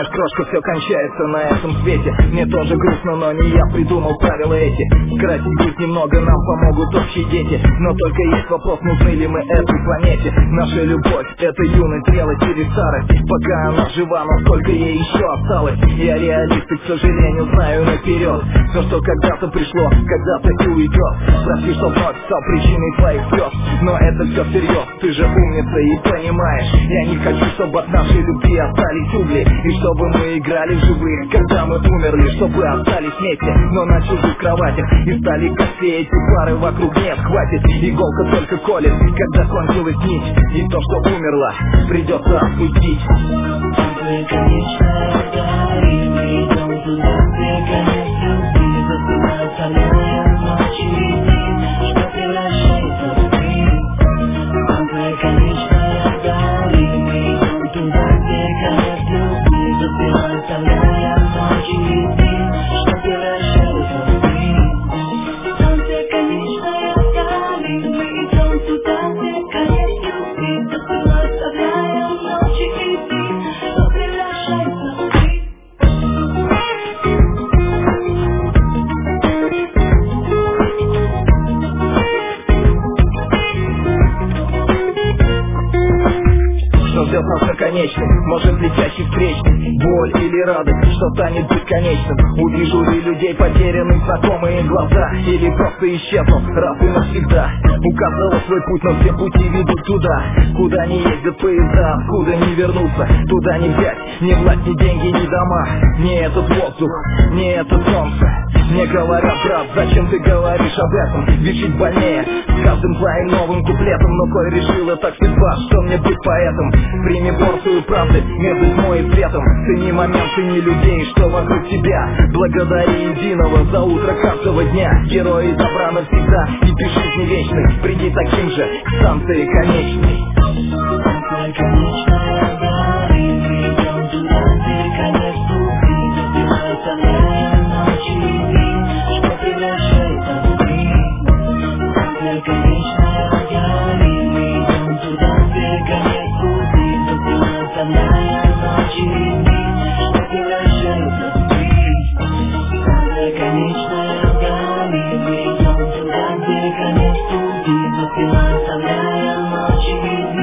Знаешь, крошка, все кончается на этом свете. Мне тоже грустно, но не я придумал правила эти. Скрасить быть немного нам помогут общие дети. Но только есть вопрос, нужны ли мы этой планете. Наша любовь — это юность, зрелость или старость. Пока она жива, но сколько ей еще осталось. Я реалист и, к сожалению, знаю наперед. Все, что когда-то пришло, когда-то и уйдет. Прости, что вновь стал причиной твоих слез, но это все всерьез, ты же умница и понимаешь. Я не хочу, чтобы от нашей любви остались угли, и чтобы мы играли в живых, когда мы умерли, чтобы остались вместе, но на чужих кроватях. И стали как все эти пары вокруг. Нет, хватит, иголка только колет, когда кончилась нить. И то, что умерло, придется отпустить. Конечная даль, и мы идем туда, где конец любви засыпает, оставляя ночи и дни, что превращается в дым. Конечная даль, и мы идем туда, где конец любви засыпает, оставляя ночи и дни, что превращается в дым. Конечная даль, и мы идем туда, где конец любви засыпает, оставляя ночи и дни. Что ждет нас наконечный, может летящий встречный, боль или радость, что станет бесконечным. Увижу ли людей потерянных знакомые глаза, или просто исчезну раз и навсегда. У каждого свой путь, но все пути ведут туда, куда не ездят поезда, откуда не вернуться. Туда не взять ни власть, ни деньги, ни дома, не этот воздух, не это солнце. Мне говорят, брат, зачем ты говоришь об этом? Ведь жить больнее с каждым твоим новым куплетом. Но коль решила так судьба, что мне быть поэтом, прими порцию правды между тьмой и светом. Цени момент, цени людей, что вокруг тебя. Благодари единого за утро каждого дня. Герои добра навсегда и ты жизни вечной. Приди таким же к станции конечной. Конечная даль, и мы идем туда, где конец любви засыпает, оставляя ночи и дни, что превращается в дым. Конечная даль, и мы идем туда, где конец любви засыпает, оставляя ночи и дни, что превращается в дым. Конечная даль, и мы идем туда, где конец любви засыпает, оставляя ночи и дни.